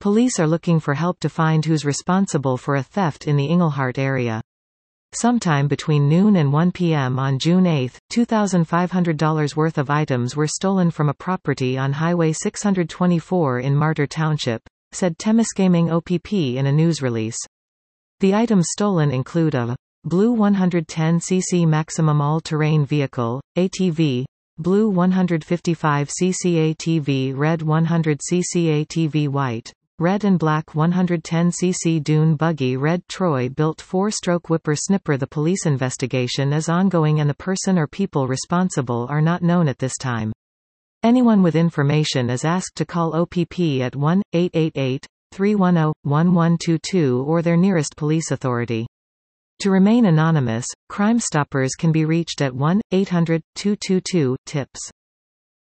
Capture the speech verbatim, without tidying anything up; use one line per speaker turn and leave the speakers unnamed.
Police are looking for help to find who's responsible for a theft in the Inglehart area. Sometime between noon and one p m on June eighth, two thousand five hundred dollars worth of items were stolen from a property on Highway six twenty-four in Martyr Township, said Temiskaming O P P in a news release. The items stolen include a blue one hundred ten c c maximum all-terrain vehicle, A T V, blue one hundred fifty-five c c A T V, red one hundred c c A T V, white, red and black one hundred ten c c dune buggy, red Troy-built four-stroke whipper snipper. The police investigation is ongoing and the person or people responsible are not known at this time. Anyone with information is asked to call O P P at one eight eight eight, three one zero, one one two two or their nearest police authority. To remain anonymous, Crime Stoppers can be reached at one eight hundred, two two two, TIPS.